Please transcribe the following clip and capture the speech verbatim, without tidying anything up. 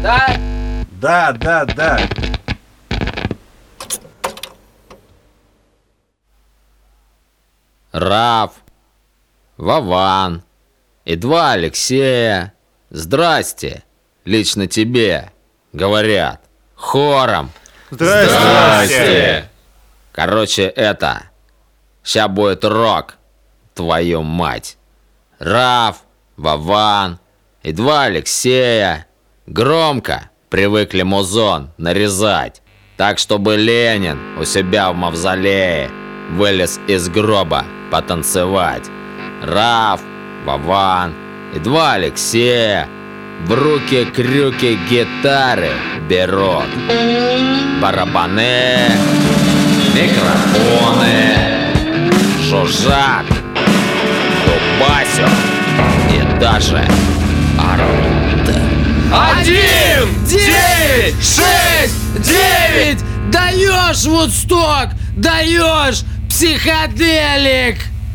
Да? Да, да, да. Раф, Вован и два Алексея. Здрасте, лично тебе, говорят, хором. Здрасте. Короче, это, ща будет рок, твою мать. Раф, Вован и два Алексея громко привыкли музон нарезать, так чтобы Ленин у себя в мавзолее вылез из гроба потанцевать. Раф, Вован и два Алексея в руки крюки гитары берут, барабаны, микрофоны, жужжат, дубасят и даже орут. Один, девять, шесть, девять! Даешь, Вудсток! Даешь, психоделик!